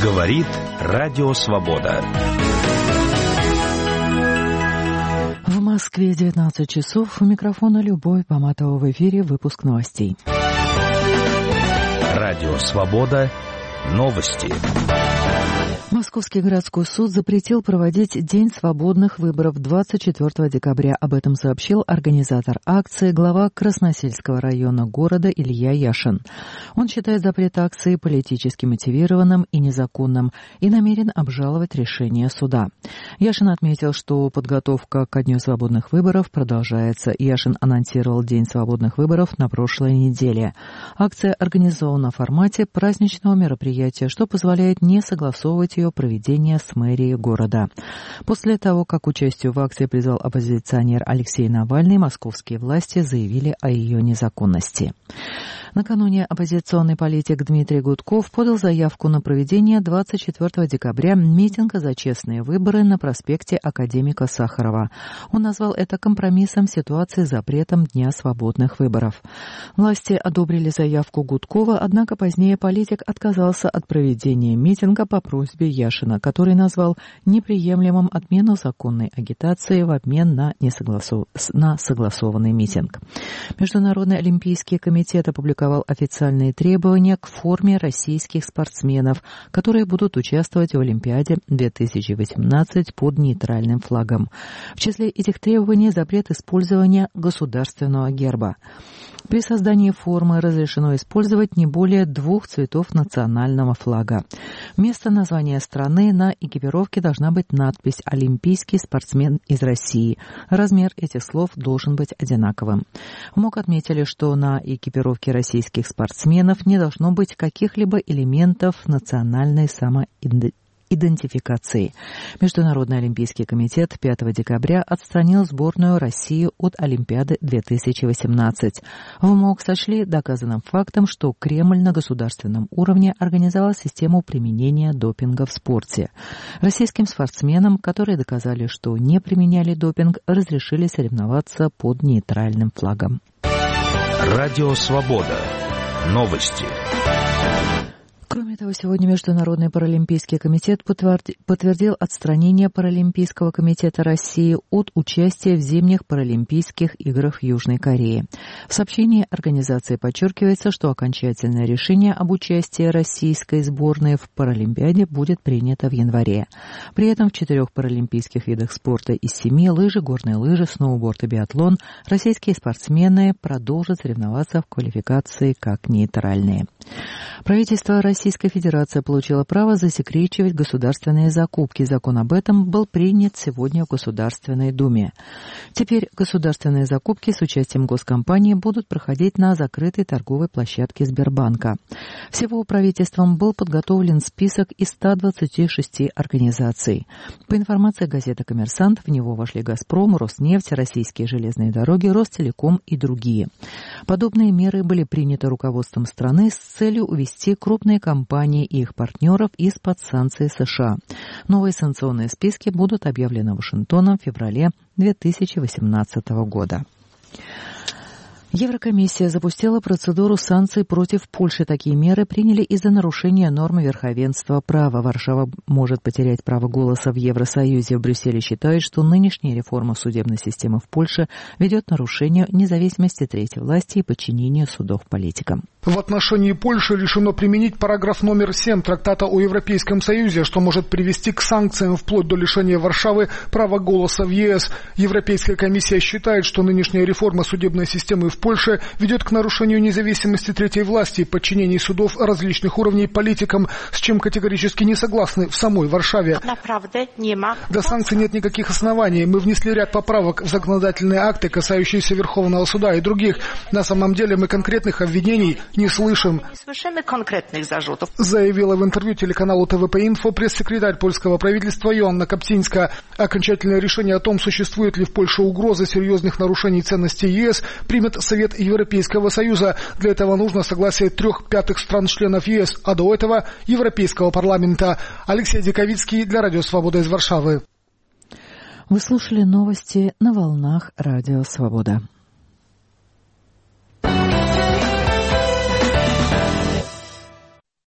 Говорит Радио Свобода. В Москве 19 часов. У микрофона Любовь Поматова. В эфире выпуск новостей. Радио Свобода. Новости. Московский городской суд запретил проводить День свободных выборов 24 декабря. Об этом сообщил организатор акции, глава Красносельского района города Илья Яшин. Он считает запрет акции политически мотивированным и незаконным и намерен обжаловать решение суда. Яшин отметил, что подготовка ко Дню свободных выборов продолжается. Яшин анонсировал День свободных выборов на прошлой неделе. Акция организована в формате праздничного мероприятия, что позволяет не согласовывать ее проведение с мэрией города. После того, как участию в акции призвал оппозиционер Алексей Навальный, московские власти заявили о ее незаконности. Накануне оппозиционный политик Дмитрий Гудков подал заявку на проведение 24 декабря митинга за честные выборы на проспекте Академика Сахарова. Он назвал это компромиссом ситуации с запретом Дня свободных выборов. Власти одобрили заявку Гудкова, однако позднее политик отказался от проведения митинга по просьбе Яшина, который назвал неприемлемым отмену законной агитации в обмен на согласованный митинг. Международный олимпийский комитет опубликовал официальные требования к форме российских спортсменов, которые будут участвовать в Олимпиаде 2018 под нейтральным флагом. В числе этих требований запрет использования государственного герба. При создании формы разрешено использовать не более 2 цветов национального флага. Вместо названия страны на экипировке должна быть надпись «Олимпийский спортсмен из России». Размер этих слов должен быть одинаковым. В МОК отметили, что на экипировке российских спортсменов не должно быть каких-либо элементов национальной самоидентификации. Международный олимпийский комитет 5 декабря отстранил сборную России от Олимпиады 2018. В МОК сочли доказанным фактом, что Кремль на государственном уровне организовал систему применения допинга в спорте. Российским спортсменам, которые доказали, что не применяли допинг, разрешили соревноваться под нейтральным флагом. Радио Свобода. Новости. Кроме того, сегодня Международный паралимпийский комитет подтвердил отстранение Паралимпийского комитета России от участия в зимних паралимпийских играх в Южной Корее. В сообщении организации подчеркивается, что окончательное решение об участии российской сборной в Паралимпиаде будет принято в январе. При этом в 4 паралимпийских видах спорта из 7 – лыжи, горные лыжи, сноуборд и биатлон – российские спортсмены продолжат соревноваться в квалификации как нейтральные. Правительство Российской Федерации получило право засекречивать государственные закупки. Закон об этом был принят сегодня в Государственной Думе. Теперь государственные закупки с участием госкомпаний будут проходить на закрытой торговой площадке Сбербанка. Всего правительством был подготовлен список из 126 организаций. По информации газеты «Коммерсант», в него вошли «Газпром», «Роснефть», «Российские железные дороги», «Ростелеком» и другие. Подобные меры были приняты руководством страны с целью увести крупные компании и их партнеров из-под санкций США. Новые санкционные списки будут объявлены Вашингтоном в феврале 2018 года. Еврокомиссия запустила процедуру санкций против Польши. Такие меры приняли из-за нарушения норм верховенства права. Варшава может потерять право голоса в Евросоюзе. В Брюсселе считают, что нынешняя реформа судебной системы в Польше ведет к нарушению независимости третьей власти и подчинению судов политикам. В отношении Польши решено применить параграф номер 7 Трактата о Европейском Союзе, что может привести к санкциям вплоть до лишения Варшавы права голоса в ЕС. Европейская комиссия считает, что нынешняя реформа судебной системы в Польше ведет к нарушению независимости третьей власти и подчинении судов различных уровней политикам, с чем категорически не согласны в самой Варшаве. До санкций нет никаких оснований. Мы внесли ряд поправок в законодательные акты, касающиеся Верховного суда и других. На самом деле мы конкретных обвинений не слышим, заявила в интервью телеканалу ТВП-Инфо пресс-секретарь польского правительства Йоанна Капциńska. Окончательное решение о том, существует ли в Польше угроза серьезных нарушений ценностей ЕС, примет Совет Европейского Союза. Для этого нужно согласие 3/5 стран-членов ЕС, а до этого Европейского парламента. Алексей Диковицкий для Радио Свобода из Варшавы. Вы слушали новости на волнах Радио Свобода.